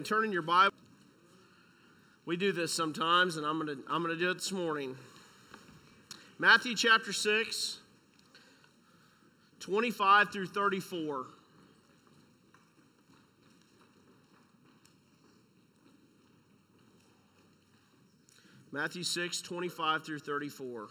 Turn in your Bible. We do this sometimes, and I'm gonna do it this morning. Matthew chapter 6, 25 through 34. Matthew 6, 25 through 34.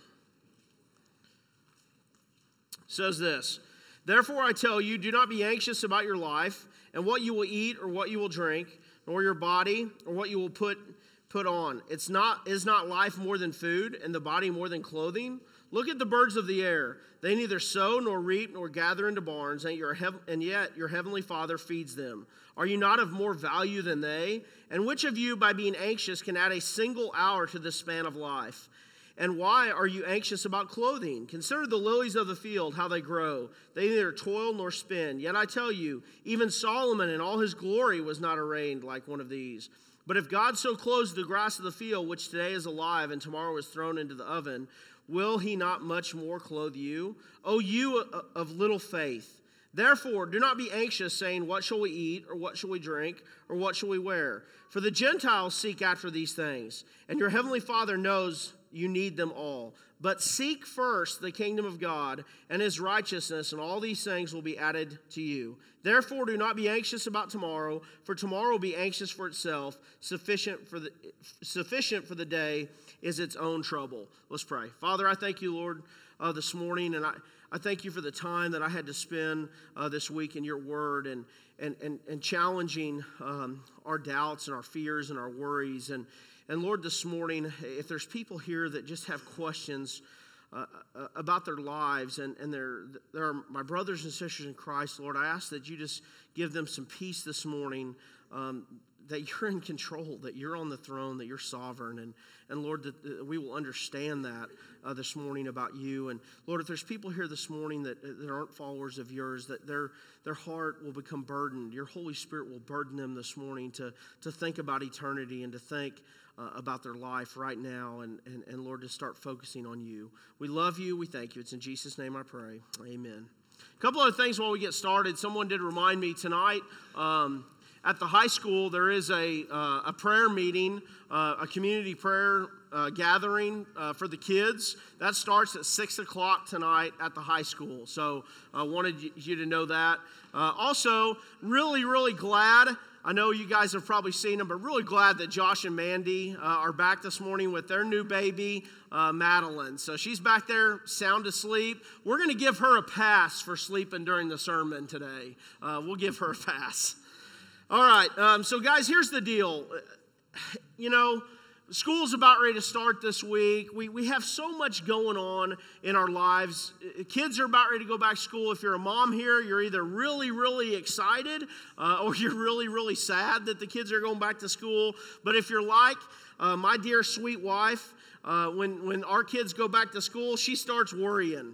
Says this: Therefore I tell you, do not be anxious about your life, and what you will eat or what you will drink, nor your body, or what you will put on. Is not life more than food, and the body more than clothing? Look at the birds of the air. They neither sow, nor reap, nor gather into barns, and yet your heavenly Father feeds them. Are you not of more value than they? And which of you, by being anxious, can add a single hour to the span of life? And why are you anxious about clothing? Consider the lilies of the field, how they grow. They neither toil nor spin. Yet I tell you, even Solomon in all his glory was not arrayed like one of these. But if God so clothes the grass of the field, which today is alive and tomorrow is thrown into the oven, will he not much more clothe you? O you of little faith! Therefore, do not be anxious, saying, what shall we eat, or what shall we drink, or what shall we wear? For the Gentiles seek after these things, and your heavenly Father knows you need them all. But seek first the kingdom of God and his righteousness, and all these things will be added to you. Therefore, do not be anxious about tomorrow, for tomorrow will be anxious for itself. Sufficient for the day is its own trouble. Let's pray. Father, I thank you, Lord, this morning, and I thank you for the time that I had to spend this week in your word and challenging our doubts and our fears and our worries. And Lord, this morning, if there's people here that just have questions about their lives and they're my brothers and sisters in Christ, Lord, I ask that you just give them some peace this morning, that you're in control, that you're on the throne, that you're sovereign. And Lord, that we will understand that this morning about you. And Lord, if there's people here this morning that aren't followers of yours, that their heart will become burdened. Your Holy Spirit will burden them this morning to think about eternity and to think about their life right now, and Lord, to start focusing on you. We love you. We thank you. It's in Jesus' name I pray. Amen. A couple other things while we get started. Someone did remind me tonight at the high school there is a prayer meeting, a community prayer gathering for the kids. That starts at 6 o'clock tonight at the high school. So I wanted you to know that. Also, really, really glad. I know you guys have probably seen them, but really glad that Josh and Mandy are back this morning with their new baby, Madeline. So she's back there sound asleep. We're going to give her a pass for sleeping during the sermon today. We'll give her a pass. All right, so guys, here's the deal. You know, school's about ready to start this week. We have so much going on in our lives. Kids are about ready to go back to school. If you're a mom here, you're either really, really excited or you're really, really sad that the kids are going back to school. But if you're like my dear sweet wife, when our kids go back to school, she starts worrying.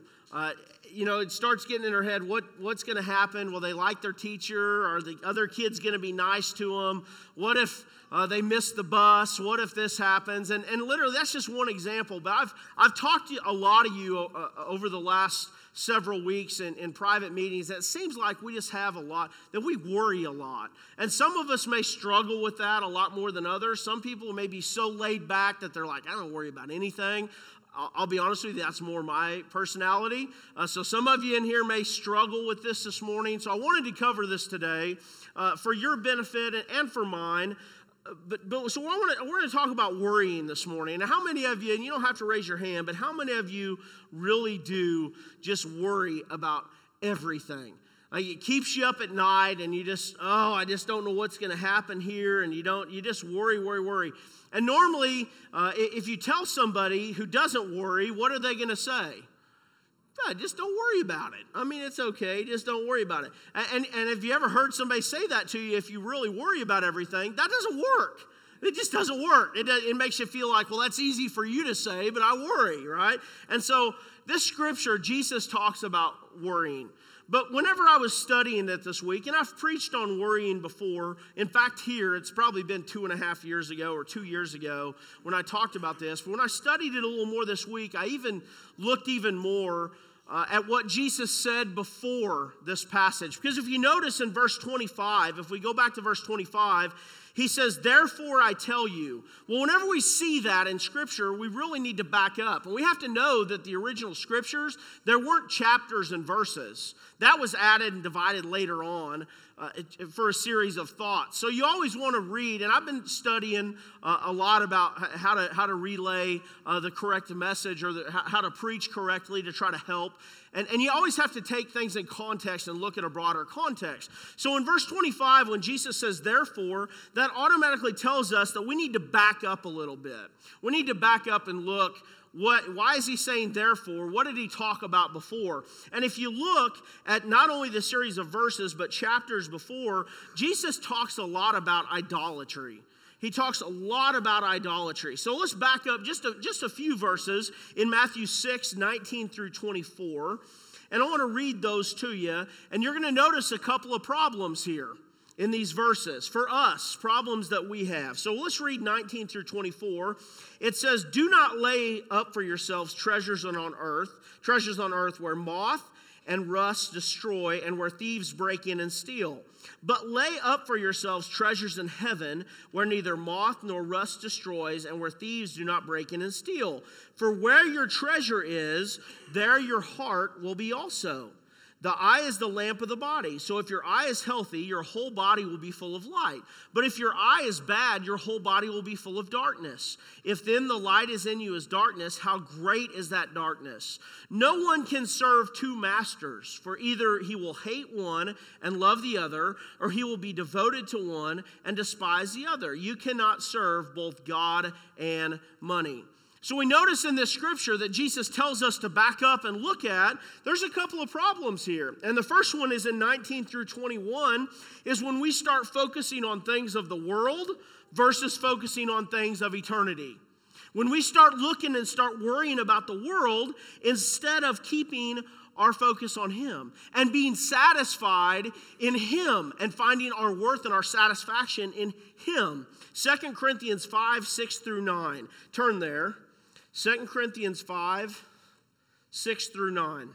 It starts getting in her head, what's going to happen? Will they like their teacher? Are the other kids going to be nice to them? What if they miss the bus? What if this happens? And literally, that's just one example. But I've talked to a lot of you over the last several weeks in private meetings that it seems like we just have a lot, that we worry a lot. And some of us may struggle with that a lot more than others. Some people may be so laid back that they're like, I don't worry about anything. I'll be honest with you, that's more my personality. So some of you in here may struggle with this morning. So I wanted to cover this today for your benefit and for mine. So we're going to talk about worrying this morning. And how many of you, and you don't have to raise your hand, but how many of you really do just worry about everything? It keeps you up at night, and I just don't know what's going to happen here, and you just worry. And normally, if you tell somebody who doesn't worry, what are they going to say? Just don't worry about it. I mean, it's okay. Just don't worry about it. And have you ever heard somebody say that to you, if you really worry about everything? That doesn't work. It just doesn't work. It makes you feel like, well, that's easy for you to say, but I worry, right? And so this scripture, Jesus talks about worrying. But whenever I was studying it this week, and I've preached on worrying before, in fact here, it's probably been 2.5 years ago or 2 years ago when I talked about this. But when I studied it a little more this week, I even looked even more at what Jesus said before this passage. Because if you notice in verse 25, if we go back to verse 25, He says, therefore I tell you. Well, whenever we see that in Scripture, we really need to back up. And we have to know that the original Scriptures, there weren't chapters and verses. That was added and divided later on for a series of thoughts. So you always want to read, and I've been studying a lot about how to relay the correct message or how to preach correctly to try to help. And you always have to take things in context and look at a broader context. So in verse 25, when Jesus says, therefore, that automatically tells us that we need to back up a little bit. We need to back up and look, why is he saying therefore? What did he talk about before? And if you look at not only the series of verses, but chapters before, Jesus talks a lot about idolatry. He talks a lot about idolatry. So let's back up just a few verses in Matthew 6, 19 through 24. And I want to read those to you. And you're going to notice a couple of problems here in these verses. For us, problems that we have. So let's read 19 through 24. It says, do not lay up for yourselves treasures on earth where moth and rust destroy, and where thieves break in and steal. But lay up for yourselves treasures in heaven, where neither moth nor rust destroys, and where thieves do not break in and steal. For where your treasure is, there your heart will be also. The eye is the lamp of the body. So if your eye is healthy, your whole body will be full of light. But if your eye is bad, your whole body will be full of darkness. If then the light is in you as darkness, how great is that darkness? No one can serve two masters, for either he will hate one and love the other, or he will be devoted to one and despise the other. You cannot serve both God and money. So we notice in this scripture that Jesus tells us to back up and look at, there's a couple of problems here. And the first one is in 19 through 21, is when we start focusing on things of the world versus focusing on things of eternity. When we start looking and start worrying about the world instead of keeping our focus on Him and being satisfied in Him and finding our worth and our satisfaction in Him. 2 Corinthians 5, 6 through 9. Turn there. 2 Corinthians 5, 6 through 9.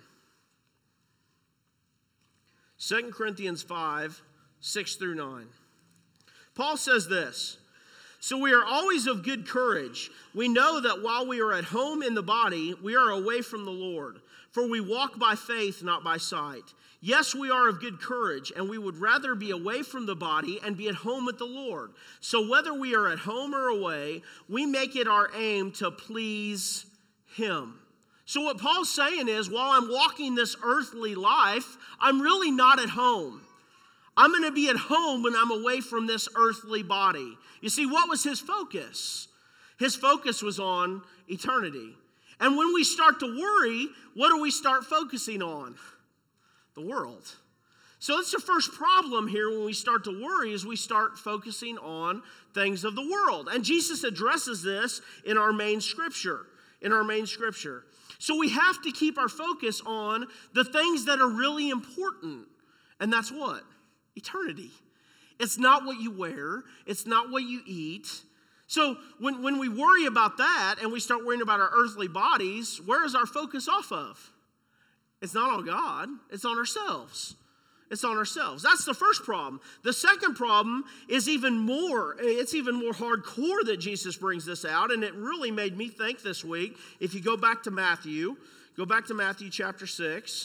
2 Corinthians 5, 6 through 9. Paul says this, so we are always of good courage. We know that while we are at home in the body, we are away from the Lord. For we walk by faith, not by sight. Yes, we are of good courage, and we would rather be away from the body and be at home with the Lord. So whether we are at home or away, we make it our aim to please Him. So what Paul's saying is, while I'm walking this earthly life, I'm really not at home. I'm going to be at home when I'm away from this earthly body. You see, what was his focus? His focus was on eternity. And when we start to worry, what do we start focusing on? The world. So that's the first problem here when we start to worry, is we start focusing on things of the world. And Jesus addresses this in our main scripture. So we have to keep our focus on the things that are really important. And that's what? Eternity. It's not what you wear. It's not what you eat. So when we worry about that and we start worrying about our earthly bodies, where is our focus off of? It's not on God. It's on ourselves. It's on ourselves. That's the first problem. The second problem is even more hardcore that Jesus brings this out, and it really made me think this week. If you go back to Matthew chapter 6.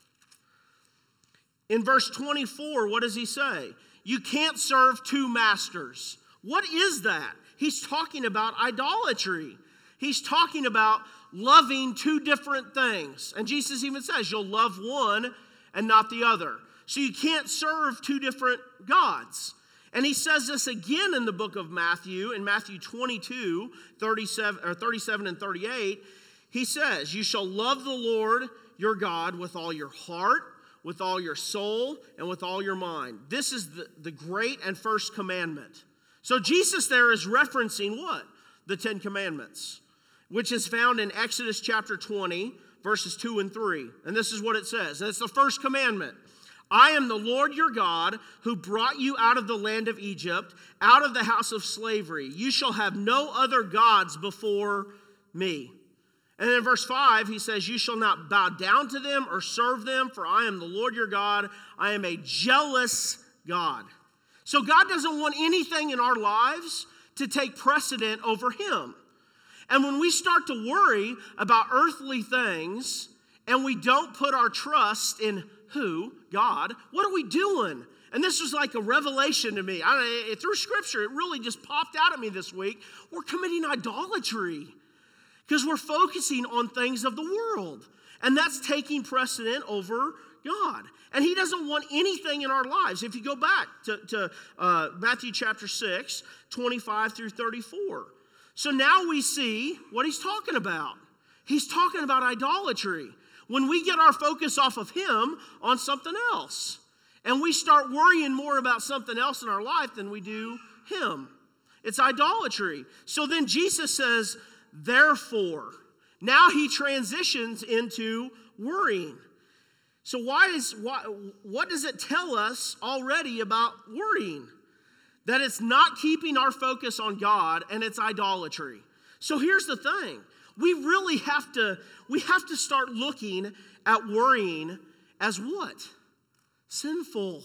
In verse 24, what does he say? You can't serve two masters. What is that? He's talking about idolatry. He's talking about loving two different things. And Jesus even says, you'll love one and not the other. So you can't serve two different gods. And he says this again in the book of Matthew, in Matthew 22, 37 and 38. He says, you shall love the Lord your God with all your heart, with all your soul, and with all your mind. This is the great and first commandment. So Jesus there is referencing what? The Ten Commandments, which is found in Exodus chapter 20, verses 2 and 3. And this is what it says. And it's the first commandment. I am the Lord your God who brought you out of the land of Egypt, out of the house of slavery. You shall have no other gods before me. And then in verse 5, he says, you shall not bow down to them or serve them, for I am the Lord your God. I am a jealous God. So God doesn't want anything in our lives to take precedent over him. And when we start to worry about earthly things and we don't put our trust in who? God. What are we doing? And this was like a revelation to me. Through Scripture, it really just popped out at me this week. We're committing idolatry because we're focusing on things of the world. And that's taking precedent over God. And he doesn't want anything in our lives. If you go back to Matthew chapter 6, 25 through 34. So now we see what he's talking about. He's talking about idolatry. When we get our focus off of him on something else. And we start worrying more about something else in our life than we do him. It's idolatry. So then Jesus says, therefore. Now he transitions into worrying. So what does it tell us already about worrying? That it's not keeping our focus on God and it's idolatry. So here's the thing. We really have to start looking at worrying as what? Sinful.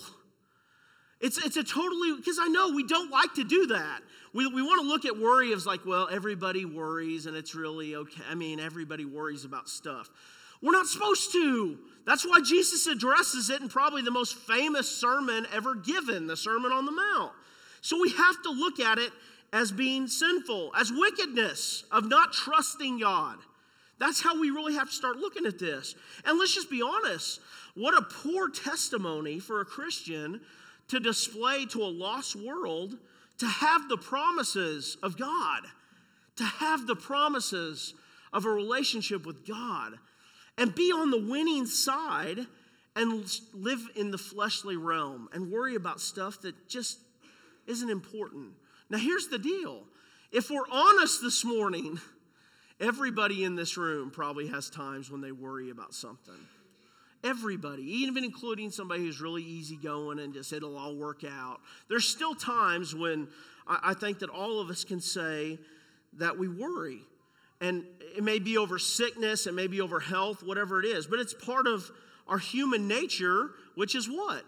It's a totally, because I know we don't like to do that. We want to look at worry as like, well, everybody worries and it's really okay. I mean, everybody worries about stuff. We're not supposed to. That's why Jesus addresses it in probably the most famous sermon ever given, the Sermon on the Mount. So we have to look at it as being sinful, as wickedness, of not trusting God. That's how we really have to start looking at this. And let's just be honest. What a poor testimony for a Christian to display to a lost world to have the promises of God, to have the promises of a relationship with God, and be on the winning side and live in the fleshly realm and worry about stuff that just isn't important. Now, here's the deal. If we're honest this morning, everybody in this room probably has times when they worry about something. Everybody, even including somebody who's really easygoing and just it'll all work out. There's still times when I think that all of us can say that we worry. And it may be over sickness, it may be over health, whatever it is. But it's part of our human nature, which is what?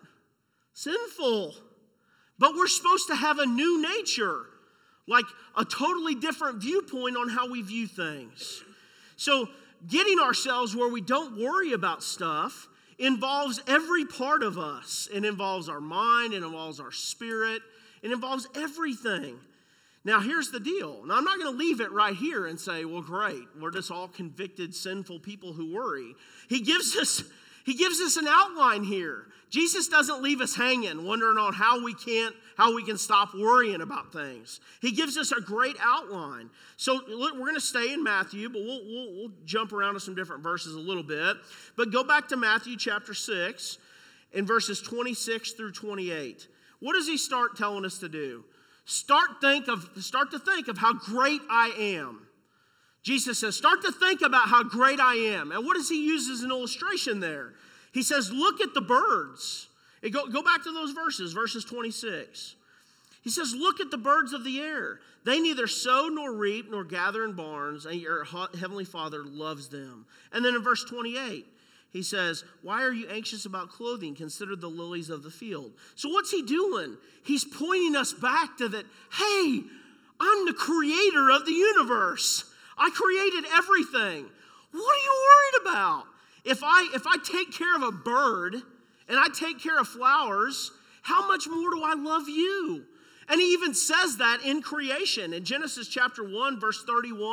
Sinful. But we're supposed to have a new nature, like a totally different viewpoint on how we view things. So getting ourselves where we don't worry about stuff involves every part of us. It involves our mind, it involves our spirit, it involves everything. Now, here's the deal. Now, I'm not going to leave it right here and say, well, great, we're just all convicted, sinful people who worry. He gives us an outline here. Jesus doesn't leave us hanging, wondering on how we can stop worrying about things. He gives us a great outline. So we're going to stay in Matthew, but we'll jump around to some different verses a little bit. But go back to Matthew chapter 6 in verses 26 through 28. What does he start telling us to do? Start to think of how great I am. Jesus says, start to think about how great I am. And what does he use as an illustration there? He says, look at the birds. Go back to those verses 26. He says, look at the birds of the air. They neither sow nor reap nor gather in barns, and your heavenly Father loves them. And then in verse 28, he says, why are you anxious about clothing? Consider the lilies of the field. So what's he doing? He's pointing us back to that, hey, I'm the creator of the universe. I created everything. What are you worried about? If I take care of a bird and I take care of flowers, how much more do I love you? And he even says that in creation. In Genesis chapter 1, verses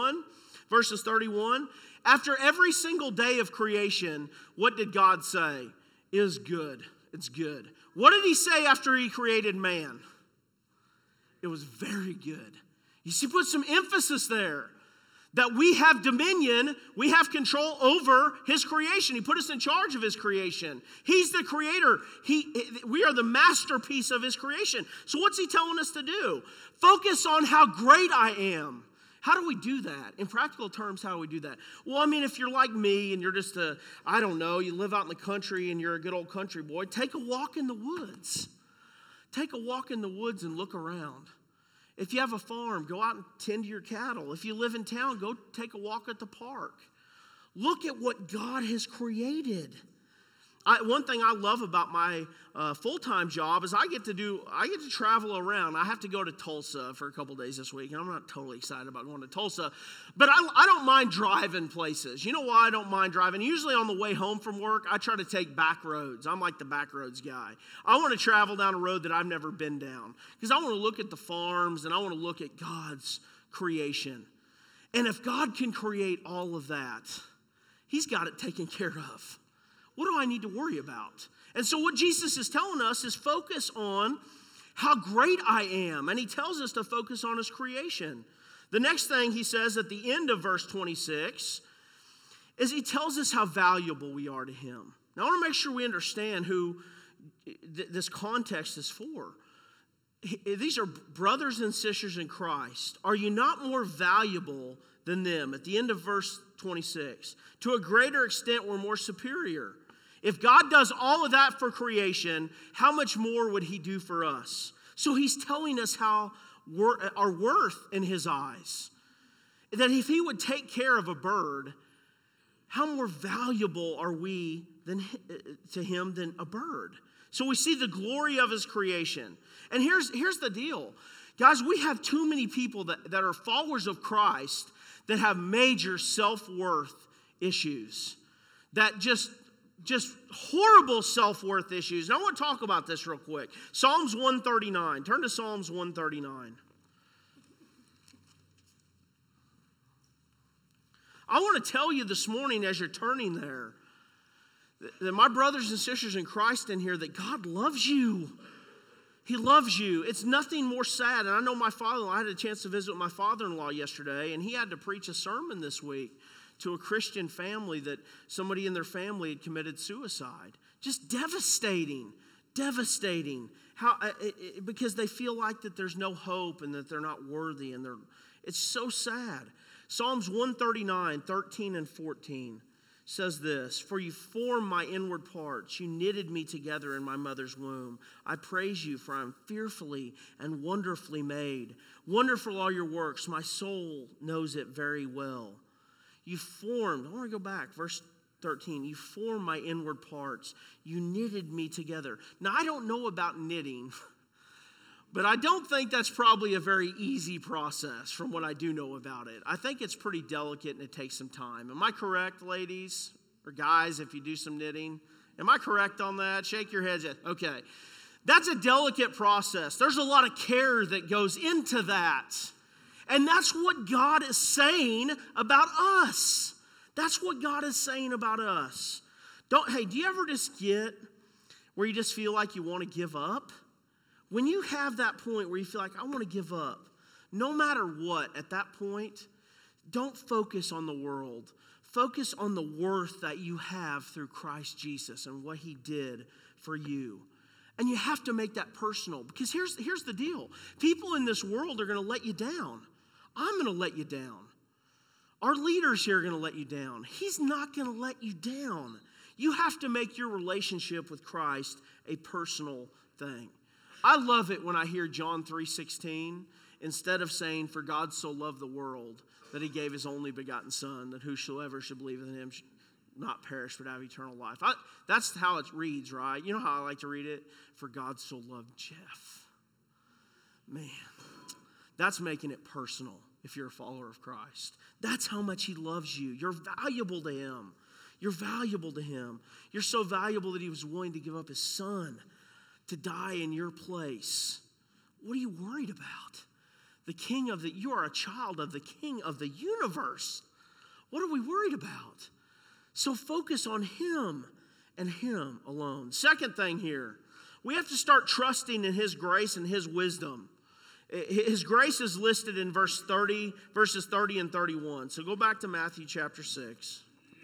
31, after every single day of creation, what did God say? It is good. It's good. What did he say after he created man? It was very good. You see, put some emphasis there. That we have dominion, we have control over his creation. He put us in charge of his creation. He's the creator. We are the masterpiece of his creation. So what's he telling us to do? Focus on how great I am. How do we do that? In practical terms, how do we do that? Well, I mean, if you're like me and you're just you live out in the country and you're a good old country boy, take a walk in the woods. Take a walk in the woods and look around. If you have a farm, go out and tend to your cattle. If you live in town, go take a walk at the park. Look at what God has created. One thing I love about my full-time job is I get to travel around. I have to go to Tulsa for a couple days this week, and I'm not totally excited about going to Tulsa, but I don't mind driving places. You know why I don't mind driving? Usually on the way home from work, I try to take back roads. I'm like the back roads guy. I want to travel down a road that I've never been down because I want to look at the farms and I want to look at God's creation. And if God can create all of that, He's got it taken care of. What do I need to worry about? And so what Jesus is telling us is focus on how great I am. And He tells us to focus on His creation. The next thing He says at the end of verse 26 is He tells us how valuable we are to Him. Now I want to make sure we understand who this context is for. These are brothers and sisters in Christ. Are you not more valuable than them? At the end of verse 26, to a greater extent, we're more superior. If God does all of that for creation, how much more would He do for us? So He's telling us how our worth in His eyes. That if He would take care of a bird, how more valuable are we to Him than a bird? So we see the glory of His creation. And here's the deal. Guys, we have too many people that are followers of Christ that have major self-worth issues. That just horrible self-worth issues. And I want to talk about this real quick. Psalms 139. Turn to Psalms 139. I want to tell you this morning as you're turning there, that my brothers and sisters in Christ in here, that God loves you. He loves you. It's nothing more sad. And I know my father-in-law, I had a chance to visit with my father-in-law yesterday, and he had to preach a sermon this week to a Christian family that somebody in their family had committed suicide. Just devastating. Because they feel like that there's no hope and that they're not worthy, and it's so sad. Psalms 139, 13 and 14 says this, "For you formed my inward parts. You knitted me together in my mother's womb. I praise you, for I am fearfully and wonderfully made. Wonderful are your works. My soul knows it very well." You formed, I want to go back, verse 13. You formed my inward parts. You knitted me together. Now, I don't know about knitting, but I don't think that's probably a very easy process from what I do know about it. I think it's pretty delicate and it takes some time. Am I correct, ladies or guys, if you do some knitting? Am I correct on that? Shake your heads. Okay. That's a delicate process. There's a lot of care that goes into that. And that's what God is saying about us. That's what God is saying about us. Do you ever just get where you just feel like you want to give up? When you have that point where you feel like, I want to give up, no matter what, at that point, don't focus on the world. Focus on the worth that you have through Christ Jesus and what He did for you. And you have to make that personal, because here's the deal. People in this world are going to let you down. I'm going to let you down. Our leaders here are going to let you down. He's not going to let you down. You have to make your relationship with Christ a personal thing. I love it when I hear John 3:16, instead of saying, "For God so loved the world that He gave His only begotten Son, that whosoever should believe in Him should not perish but have eternal life." That's how it reads, right? You know how I like to read it? "For God so loved Jeff." Man, that's making it personal if you're a follower of Christ. That's how much He loves you. You're valuable to Him. You're valuable to Him. You're so valuable that He was willing to give up His Son to die in your place. What are you worried about? You are a child of the King of the universe. What are we worried about? So focus on Him and Him alone. Second thing here, we have to start trusting in His grace and His wisdom. His grace is listed in verses 30 and 31. So go back to Matthew chapter 6.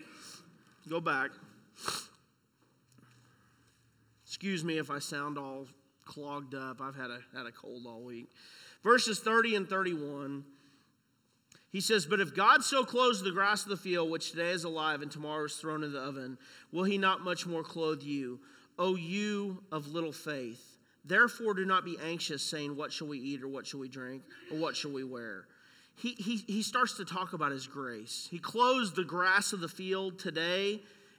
Go back. Excuse me if I sound all clogged up. I've had a cold all week. Verses 30 and 31. He says, "But if God so clothes the grass of the field, which today is alive and tomorrow is thrown into the oven, will He not much more clothe you, O you of little faith? Therefore do not be anxious, saying, what shall we eat, or what shall we drink, or what shall we wear?" He starts to talk about His grace. He clothes the grass of the field today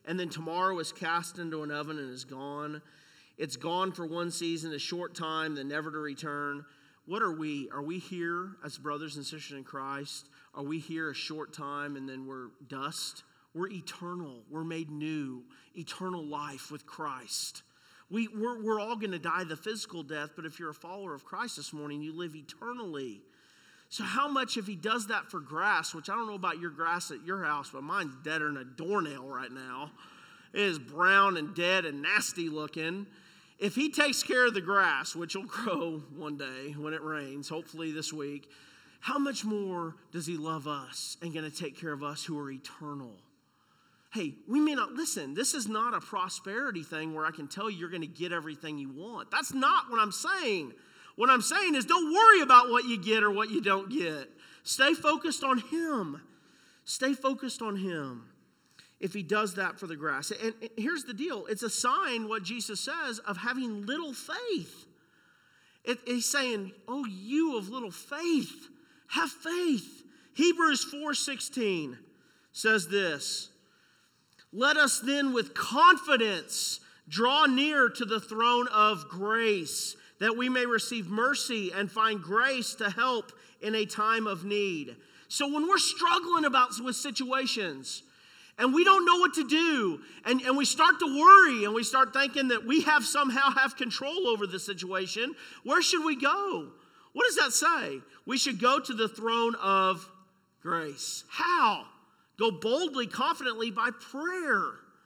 and then tomorrow is cast into an oven and is gone. It's gone for one season, a short time, then never to return. What are we? Are we here as brothers and sisters in Christ? Are we here a short time and then we're dust? We're eternal. We're made new. Eternal life with Christ. We're all going to die the physical death, but if you're a follower of Christ this morning, you live eternally. So how much if he does that for grass, which I don't know about your grass at your house, but mine's deader than a doornail right now. It is brown and dead and nasty looking. If he takes care of the grass, which will grow one day when it rains, hopefully this week, how much more does he love us and going to take care of us who are eternal? Hey, we may not, listen, this is not a prosperity thing where I can tell you you're going to get everything you want. That's not what I'm saying. What I'm saying is don't worry about what you get or what you don't get. Stay focused on him. Stay focused on him. If he does that for the grass. And here's the deal. It's a sign, what Jesus says, of having little faith. He's saying, oh, you of little faith, have faith. Hebrews 4:16 says this, let us then with confidence draw near to the throne of grace, that we may receive mercy and find grace to help in a time of need. So when we're struggling with situations, and we don't know what to do, and we start to worry, and we start thinking that we somehow have control over the situation, where should we go? What does that say? We should go to the throne of grace. How? Go boldly, confidently by prayer.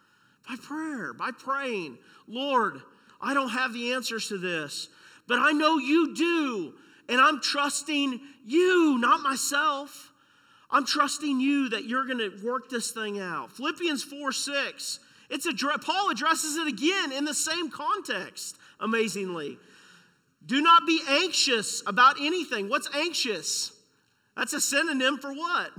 By praying. Lord, I don't have the answers to this, but I know you do, and I'm trusting you, not myself. I'm trusting you that you're going to work this thing out. Philippians 4:6. Paul addresses it again in the same context, amazingly. Do not be anxious about anything. What's anxious? That's a synonym for what?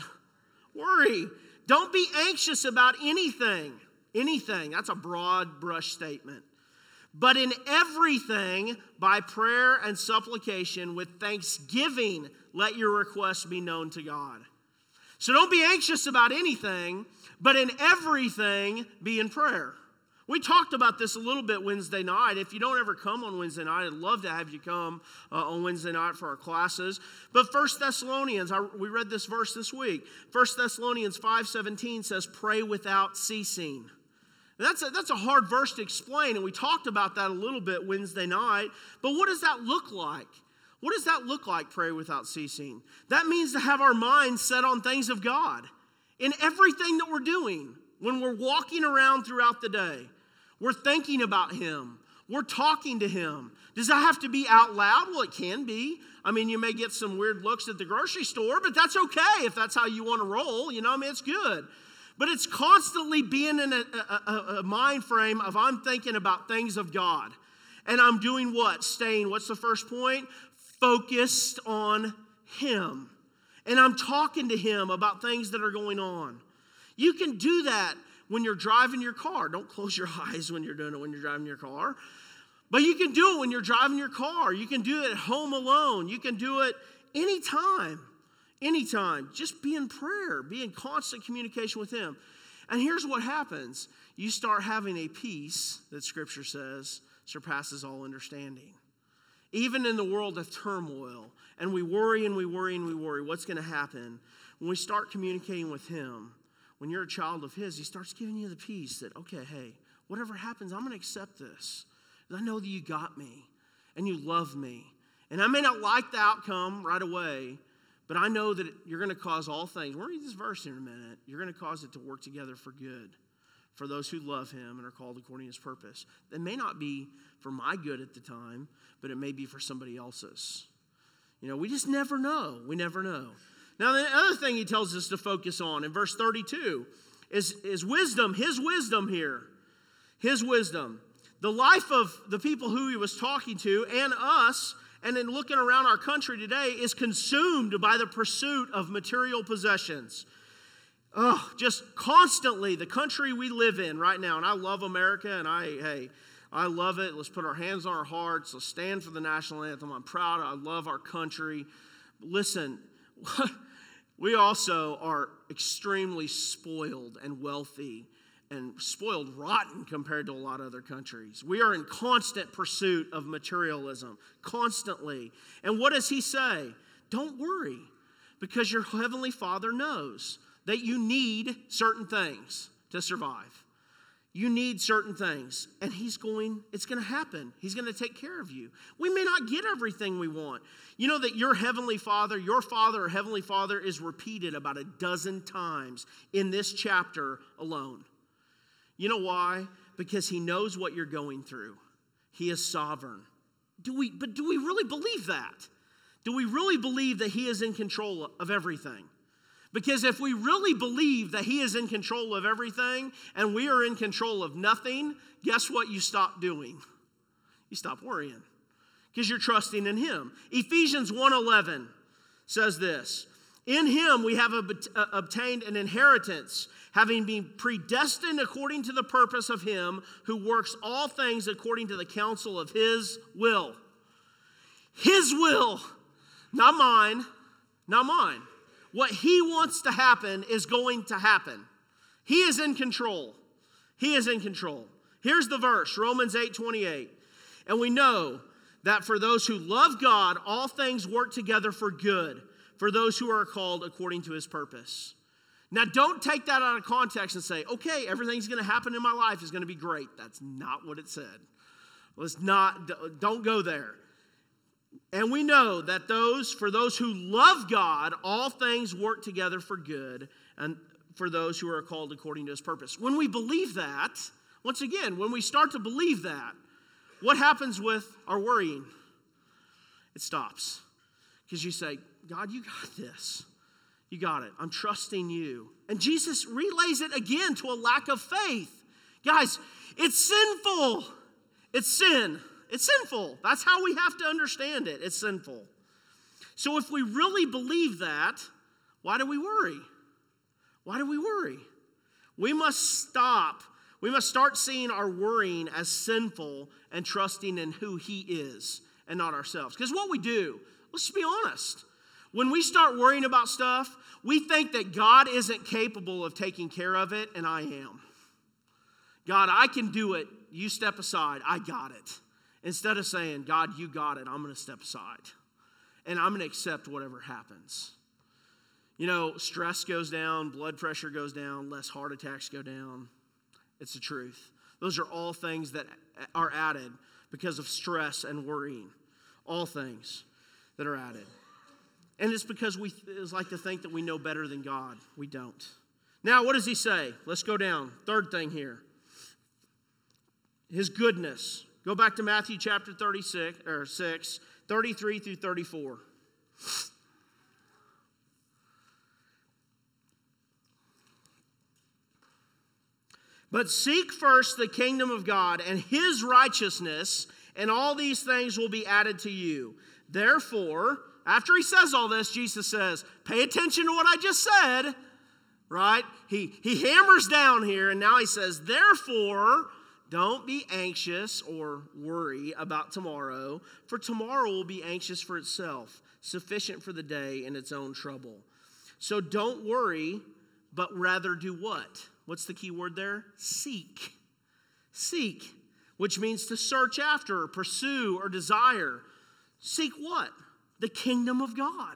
Worry. Don't be anxious about anything. Anything. That's a broad brush statement. But in everything, by prayer and supplication, with thanksgiving, let your requests be known to God. So don't be anxious about anything, but in everything, be in prayer. We talked about this a little bit Wednesday night. If you don't ever come on Wednesday night, I'd love to have you come on Wednesday night for our classes. But 1 Thessalonians, we read this verse this week. 1 Thessalonians 5:17 says, pray without ceasing. That's a hard verse to explain, and we talked about that a little bit Wednesday night. But what does that look like? What does that look like, pray without ceasing? That means to have our minds set on things of God. In everything that we're doing, when we're walking around throughout the day, we're thinking about him. We're talking to him. Does that have to be out loud? Well, it can be. I mean, you may get some weird looks at the grocery store, but that's okay if that's how you want to roll. It's good. But it's constantly being in a mind frame of I'm thinking about things of God. And I'm doing what? What's the first point? Focused on him. And I'm talking to him about things that are going on. You can do that when you're driving your car. Don't close your eyes when you're doing it when you're driving your car. But you can do it when you're driving your car. You can do it at home alone. You can do it anytime. Anytime. Just be in prayer. Be in constant communication with him. And here's what happens. You start having a peace that Scripture says surpasses all understanding. Even in the world of turmoil, and we worry and we worry and we worry, what's going to happen? When we start communicating with him, when you're a child of his, he starts giving you the peace that, okay, hey, whatever happens, I'm going to accept this. I know that you got me, and you love me. And I may not like the outcome right away, but I know that you're going to cause all things. We'll read this verse in a minute. You're going to cause it to work together for good, for those who love him and are called according to his purpose. It may not be for my good at the time, but it may be for somebody else's. We just never know. We never know. Now, the other thing he tells us to focus on in verse 32 is wisdom, his wisdom here. His wisdom. The life of the people who he was talking to and us, and then looking around our country today, is consumed by the pursuit of material possessions. Just constantly, the country we live in right now, and I love America, and I love it. Let's put our hands on our hearts. Let's stand for the national anthem. I'm proud. I love our country. Listen, we also are extremely spoiled and wealthy and spoiled rotten compared to a lot of other countries. We are in constant pursuit of materialism, constantly. And what does he say? Don't worry, because your heavenly Father knows that you need certain things to survive. You need certain things, and it's going to happen. He's going to take care of you. We may not get everything we want. You know that your heavenly Father, your Father or heavenly Father is repeated about 12 times in this chapter alone. You know why? Because he knows what you're going through. He is sovereign. Do we really believe that? Do we really believe that he is in control of everything? Because if we really believe that he is in control of everything and we are in control of nothing, guess what you stop doing? You stop worrying because you're trusting in him. Ephesians 1:11 says this, in him we have obtained an inheritance, having been predestined according to the purpose of him who works all things according to the counsel of his will. His will, not mine, not mine. What he wants to happen is going to happen. He is in control. He is in control. Here's the verse, Romans 8:28. And we know that for those who love God, all things work together for good, for those who are called according to his purpose. Now, don't take that out of context and say, okay, everything's going to happen in my life is going to be great. That's not what it said. Don't go there. And we know that for those who love God, all things work together for good, and for those who are called according to his purpose. When we believe that, once again, when we start to believe that, what happens with our worrying? It stops. Because you say, God, you got this. You got it. I'm trusting you. And Jesus relays it again to a lack of faith. Guys, it's sinful. It's sin. It's sinful. That's how we have to understand it. It's sinful. So if we really believe that, why do we worry? Why do we worry? We must stop. We must start seeing our worrying as sinful and trusting in who he is and not ourselves. Because what we do, let's be honest, when we start worrying about stuff, we think that God isn't capable of taking care of it, and I am. God, I can do it. You step aside. I got it. Instead of saying, God, you got it, I'm going to step aside. And I'm going to accept whatever happens. You know, stress goes down, blood pressure goes down, less heart attacks go down. It's the truth. Those are all things that are added because of stress and worrying. All things that are added. And it's because we like to think that we know better than God. We don't. Now, what does he say? Let's go down. Third thing here. His goodness. Go back to Matthew chapter 6, 33 through 34. But seek first the kingdom of God and his righteousness, and all these things will be added to you. Therefore, after he says all this, Jesus says, pay attention to what I just said, right? He hammers down here, and now he says, therefore, don't be anxious or worry about tomorrow, for tomorrow will be anxious for itself, sufficient for the day in its own trouble. So don't worry, but rather do what? What's the key word there? Seek. Seek, which means to search after, or pursue, or desire. Seek what? The kingdom of God.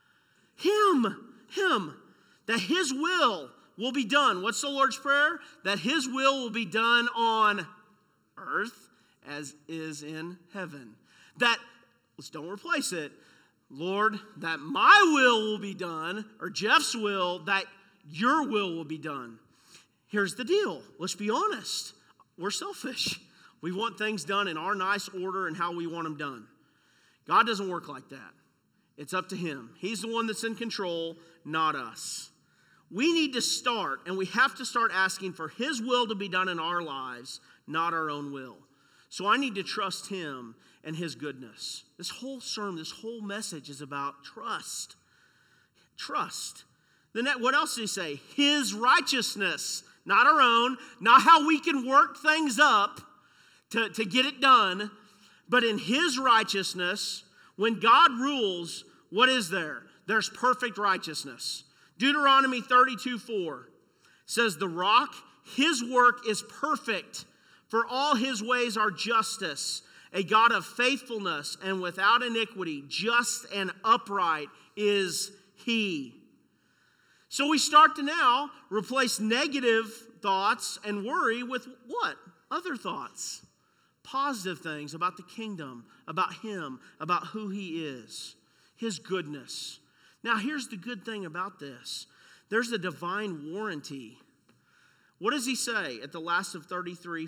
Him. That his will be done. What's the Lord's Prayer? That his will be done on earth as is in heaven. Don't replace it. Lord, that my will be done, or Jeff's will, that your will be done. Here's the deal. Let's be honest. We're selfish. We want things done in our nice order and how we want them done. God doesn't work like that. It's up to him. He's the one that's in control, not us. We need to start, and we have to start asking for his will to be done in our lives, not our own will. So I need to trust him and his goodness. This whole sermon, this whole message is about trust. Trust. Then what else did he say? His righteousness, not our own, not how we can work things up to get it done, but in his righteousness. When God rules, what is there? There's perfect righteousness. Deuteronomy 32:4 says, the rock, His work is perfect, for all his ways are justice. A God of faithfulness and without iniquity, just and upright is he. So we start to now replace negative thoughts and worry with what? Other thoughts. Positive things about the kingdom, about him, about who he is, his goodness. Now here's the good thing about this. There's a divine warranty. What does he say at the last of 33?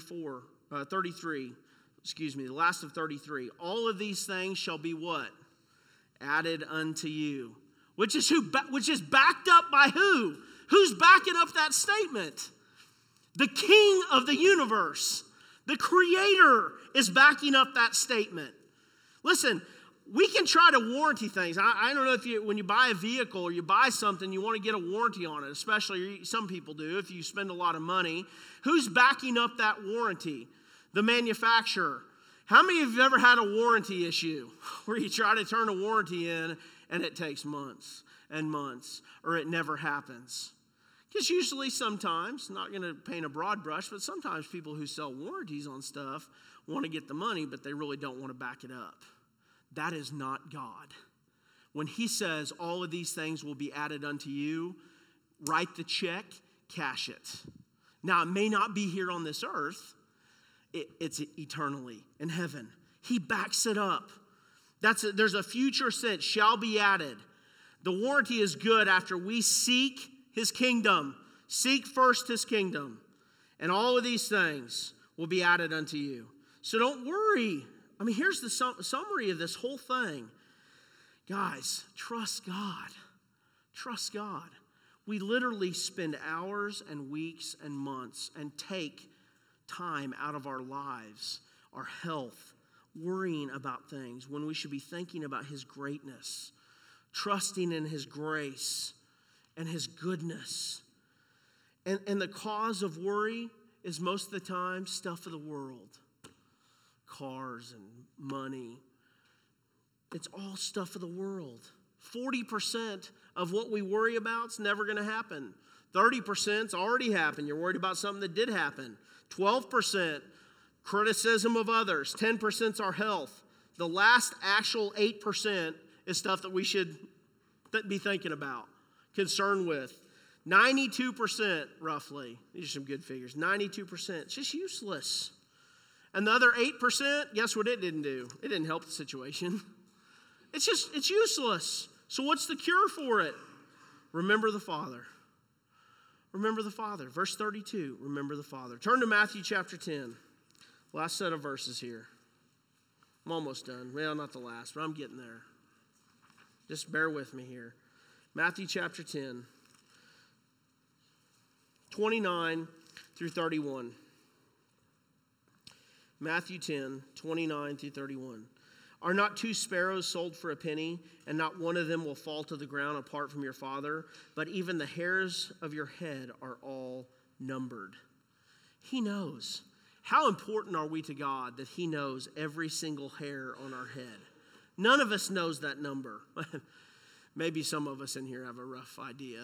The last of 33. All of these things shall be what? Added unto you. Which is backed up by who? Who's backing up that statement? The King of the universe. The Creator is backing up that statement. Listen, we can try to warranty things. I don't know if when you buy a vehicle or you buy something, you want to get a warranty on it, especially some people do if you spend a lot of money. Who's backing up that warranty? The manufacturer. How many of you have ever had a warranty issue where you try to turn a warranty in and it takes months and months or it never happens? Because usually sometimes, not going to paint a broad brush, but sometimes people who sell warranties on stuff want to get the money, but they really don't want to back it up. That is not God. When he says all of these things will be added unto you, write the check, cash it. Now, it may not be here on this earth. It's eternally in heaven. He backs it up. There's a future sense, shall be added. The warranty is good after we seek his kingdom. Seek first his kingdom. And all of these things will be added unto you. So don't worry. I mean, here's the summary of this whole thing. Guys, trust God. Trust God. We literally spend hours and weeks and months and take time out of our lives, our health, worrying about things when we should be thinking about his greatness, trusting in his grace and his goodness. And the cause of worry is most of the time stuff of the world. Cars and money. It's all stuff of the world. 40% of what we worry about is never going to happen. 30%'s already happened. You're worried about something that did happen. 12% criticism of others. 10%'s our health. The last actual 8% is stuff that we should be thinking about, concerned with. 92% roughly. These are some good figures. 92%. It's just useless. And the other 8%, guess what it didn't do? It didn't help the situation. It's useless. So what's the cure for it? Remember the Father. Remember the Father. Verse 32, remember the Father. Turn to Matthew chapter 10. Last set of verses here. I'm almost done. Well, not the last, but I'm getting there. Just bear with me here. Matthew chapter 10, 29 through 31. Matthew 10, 29 through 31. Are not 2 sparrows sold for a penny, and not one of them will fall to the ground apart from your Father? But even the hairs of your head are all numbered. He knows. How important are we to God that he knows every single hair on our head? None of us knows that number. Maybe some of us in here have a rough idea.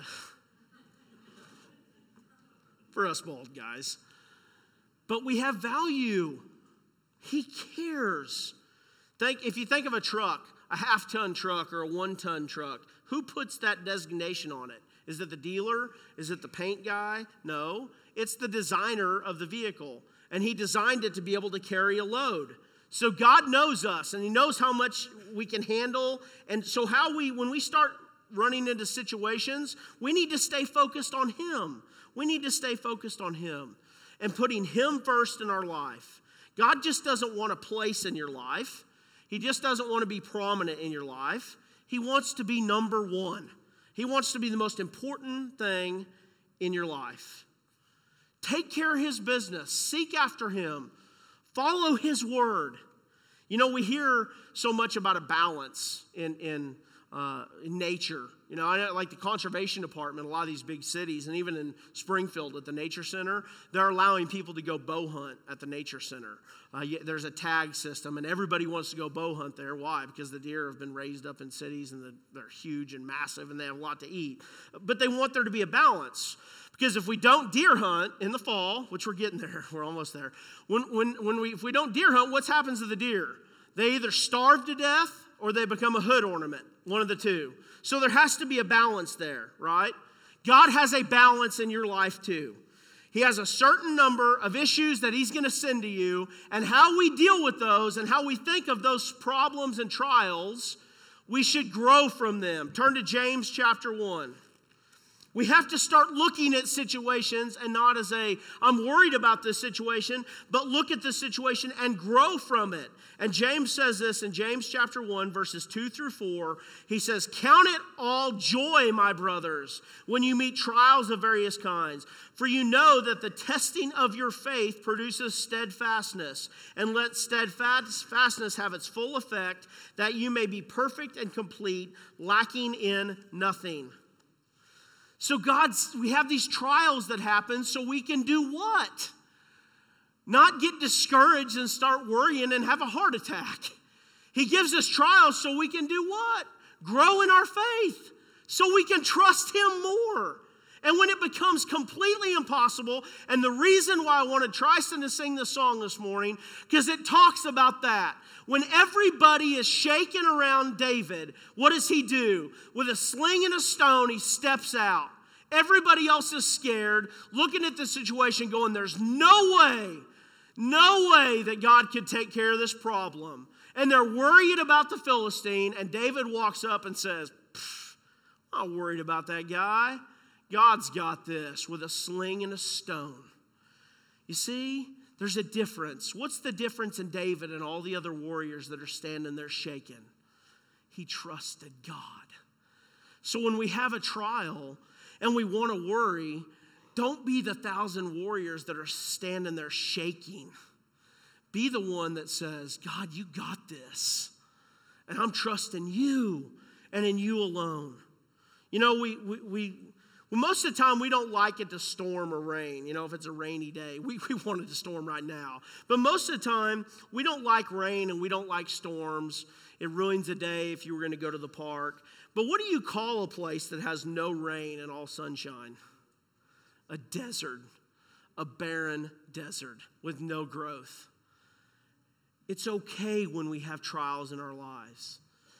For us bald guys. But we have value. He cares. If you think of a truck, a half-ton truck or a 1-ton truck, who puts that designation on it? Is it the dealer? Is it the paint guy? No, it's the designer of the vehicle. And he designed it to be able to carry a load. So God knows us, and he knows how much we can handle. And so when we start running into situations, we need to stay focused on him. We need to stay focused on him and putting him first in our life. God just doesn't want a place in your life. He just doesn't want to be prominent in your life. He wants to be number one. He wants to be the most important thing in your life. Take care of his business. Seek after him. Follow his word. You know, we hear so much about a balance in nature. You know, I know, like the conservation department, a lot of these big cities, and even in Springfield at the nature center, they're allowing people to go bow hunt at the nature center. There's a tag system, and everybody wants to go bow hunt there. Why? Because the deer have been raised up in cities, and they're huge and massive, and they have a lot to eat. But they want there to be a balance. Because if we don't deer hunt in the fall, which we're getting there, we're almost there. If we don't deer hunt, what happens to the deer? They either starve to death or they become a hood ornament, one of the two. So there has to be a balance there, right? God has a balance in your life too. He has a certain number of issues that he's going to send to you, and how we deal with those and how we think of those problems and trials, we should grow from them. Turn to James chapter 1. We have to start looking at situations and not as I'm worried about this situation, but look at this situation and grow from it. And James says this in James chapter 1, verses 2 through 4. He says, "Count it all joy, my brothers, when you meet trials of various kinds. For you know that the testing of your faith produces steadfastness. And let steadfastness have its full effect, that you may be perfect and complete, lacking in nothing." So we have these trials that happen so we can do what? Not get discouraged and start worrying and have a heart attack. He gives us trials so we can do what? Grow in our faith. So we can trust him more. And when it becomes completely impossible, and the reason why I wanted Tristan to sing this song this morning, because it talks about that. When everybody is shaking around David, what does he do? With a sling and a stone, he steps out. Everybody else is scared, looking at the situation going, there's no way that God could take care of this problem. And they're worried about the Philistine, and David walks up and says, I'm not worried about that guy. God's got this, with a sling and a stone. You see, there's a difference. What's the difference in David and all the other warriors that are standing there shaking? He trusted God. So when we have a trial and we want to worry, don't be the 1,000 warriors that are standing there shaking. Be the one that says, God, you got this. And I'm trusting you and in you alone. You know, we most of the time, we don't like it to storm or rain. You know, if it's a rainy day, we want it to storm right now. But most of the time, we don't like rain and we don't like storms. It ruins a day if you were going to go to the park. But what do you call a place that has no rain and all sunshine? A desert, a barren desert with no growth. It's okay when we have trials in our lives.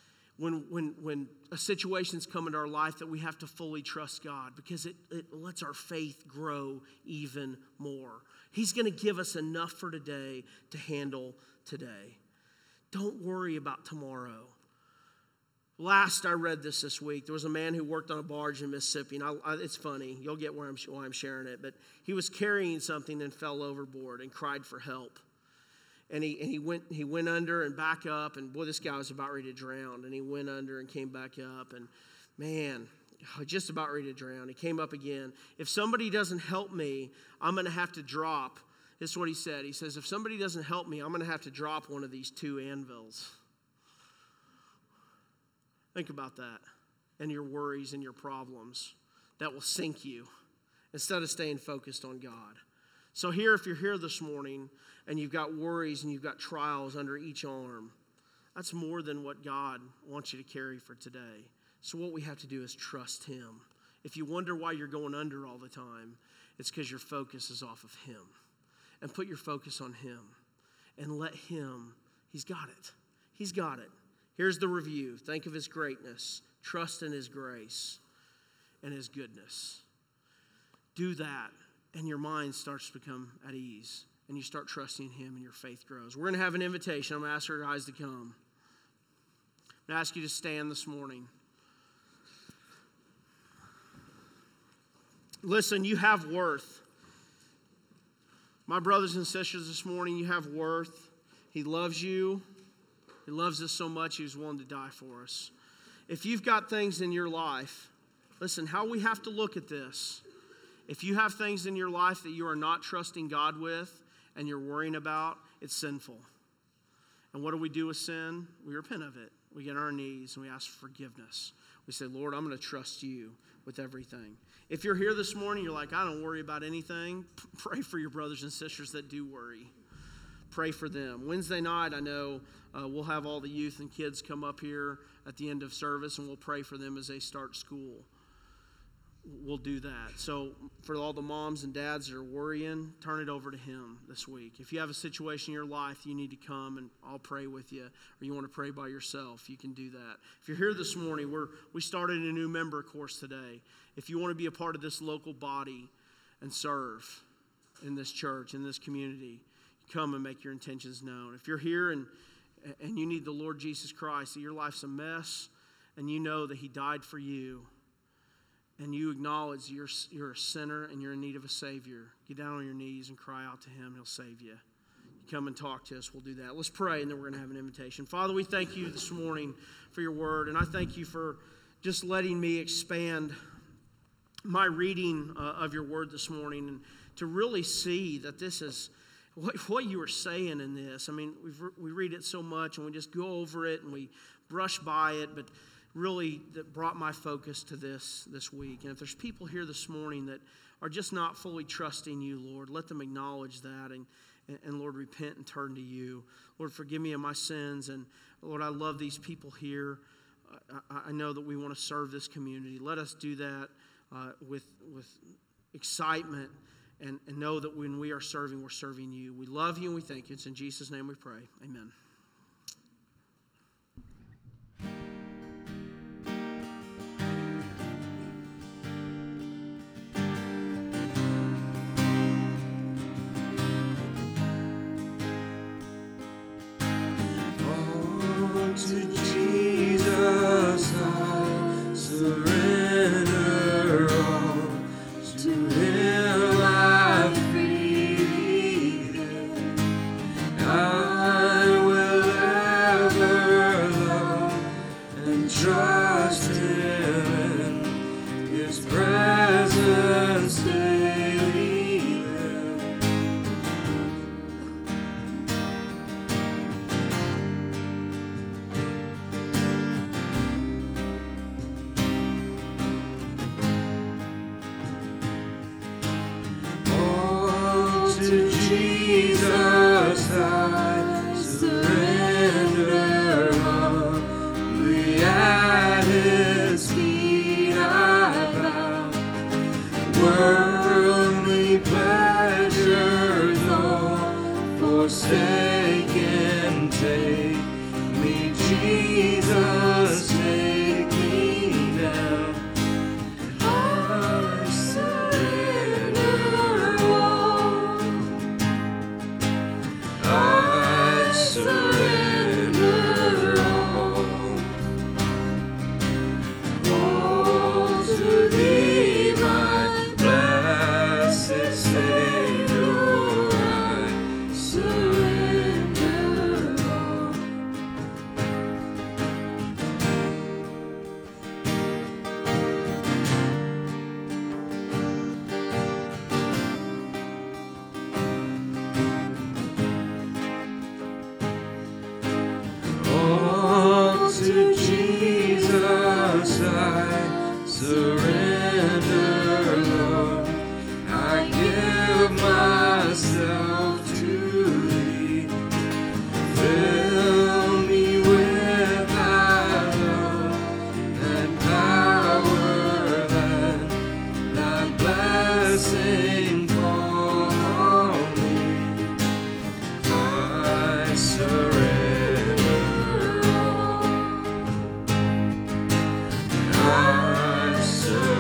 When a situation's come into our life that we have to fully trust God, because it lets our faith grow even more. He's going to give us enough for today to handle today. Don't worry about tomorrow. Last I read this week, there was a man who worked on a barge in Mississippi, and it's funny, you'll get why I'm sharing it, but he was carrying something and fell overboard and cried for help. And he went under and back up, and boy, this guy was about ready to drown. And he went under and came back up, and man, just about ready to drown. He came up again. If somebody doesn't help me, I'm going to have to drop. This is what he said. He says, if somebody doesn't help me, I'm going to have to drop one of these 2 anvils. Think about that and your worries and your problems that will sink you instead of staying focused on God. So here, if you're here this morning and you've got worries and you've got trials under each arm, that's more than what God wants you to carry for today. So what we have to do is trust him. If you wonder why you're going under all the time, it's because your focus is off of him. And put your focus on him and let him, he's got it. He's got it. Here's the review. Think of his greatness. Trust in his grace and his goodness. Do that, and your mind starts to become at ease, and you start trusting him, and your faith grows. We're going to have an invitation. I'm going to ask our guys to come. I'm going to ask you to stand this morning. Listen, you have worth. My brothers and sisters, this morning, you have worth. He loves you. He loves us so much, he was willing to die for us. If you've got things in your life, listen, how we have to look at this. If you have things in your life that you are not trusting God with and you're worrying about, it's sinful. And what do we do with sin? We repent of it. We get on our knees and we ask for forgiveness. We say, Lord, I'm going to trust you with everything. If you're here this morning, you're like, I don't worry about anything, pray for your brothers and sisters that do worry. Pray for them. Wednesday night, I know we'll have all the youth and kids come up here at the end of service, and we'll pray for them as they start school. We'll do that. So for all the moms and dads that are worrying, turn it over to him this week. If you have a situation in your life you need to come and I'll pray with you, or you want to pray by yourself, you can do that. If you're here this morning, we started a new member course today. If you want to be a part of this local body and serve in this church, in this community, come and make your intentions known. If you're here and you need the Lord Jesus Christ, that your life's a mess, and you know that he died for you, and you acknowledge you're a sinner and you're in need of a Savior, get down on your knees and cry out to him, and he'll save you. Come and talk to us. We'll do that. Let's pray, and then we're going to have an invitation. Father, we thank you this morning for your word, and I thank you for just letting me expand my reading of your word this morning, and to really see that this is what you are saying in this. I mean, we read it so much, and we just go over it, and we brush by it, but really that brought my focus to this week. And if there's people here this morning that are just not fully trusting you, Lord, let them acknowledge that and Lord, repent and turn to you. Lord, forgive me of my sins. And Lord, I love these people here. I know that we want to serve this community. Let us do that with excitement and know that when we are serving, we're serving you. We love you and we thank you. It's in Jesus' name we pray. Amen. I surrender.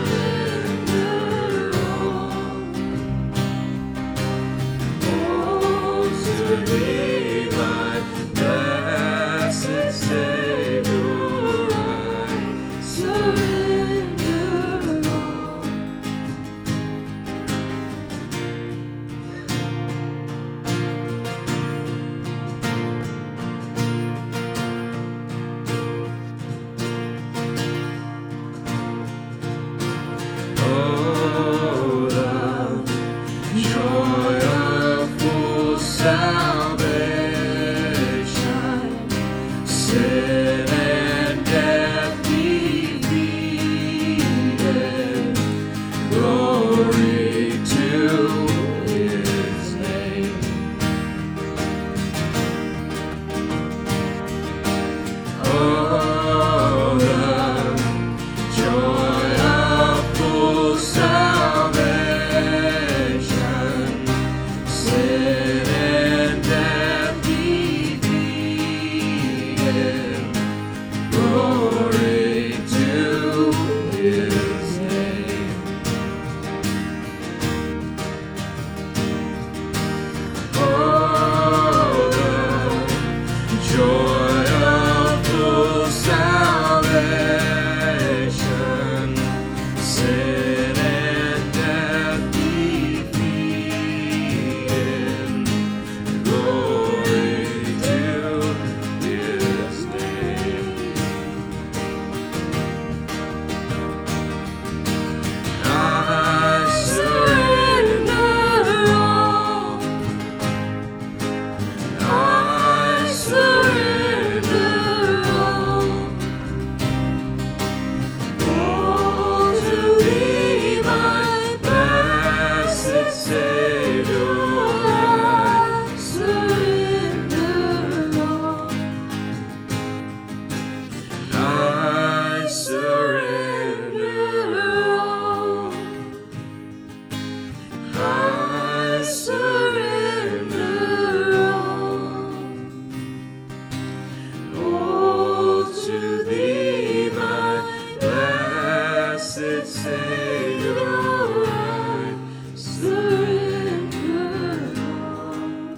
Savior, I surrender all.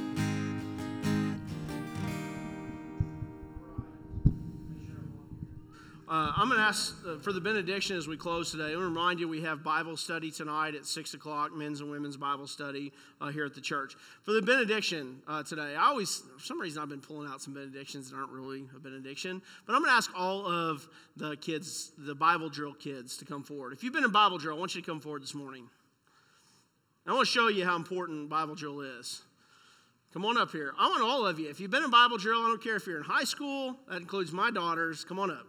I'm going to ask for the benediction as we close today. I want to remind you we have Bible study tonight at 6 o'clock, men's and women's Bible study here at the church. For the benediction today, for some reason I've been pulling out some benedictions that aren't really a benediction, but I'm going to ask all of the kids, the Bible drill kids, to come forward. If you've been in Bible drill, I want you to come forward this morning. I want to show you how important Bible drill is. Come on up here. I want all of you. If you've been in Bible drill, I don't care if you're in high school, that includes my daughters, come on up.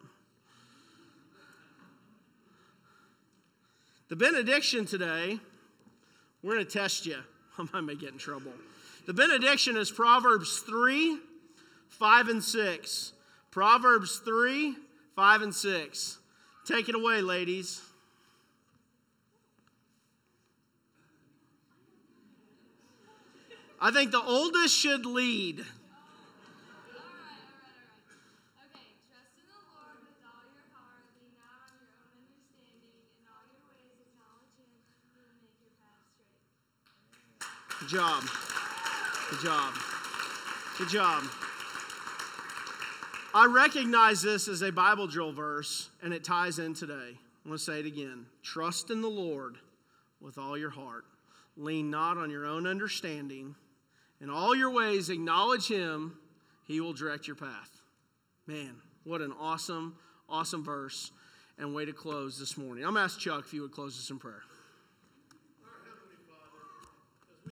The benediction today, we're going to test you. I may get in trouble. The benediction is Proverbs 3, 5, and 6. Proverbs 3, 5, and 6. Take it away, ladies. I think the oldest should lead. Good job. Good job. Good job. I recognize this as a Bible drill verse, and it ties in today. I'm going to say it again. Trust in the Lord with all your heart. Lean not on your own understanding. In all your ways, acknowledge Him. He will direct your path. Man, what an awesome, awesome verse and way to close this morning. I'm going to ask Chuck if you would close us in prayer.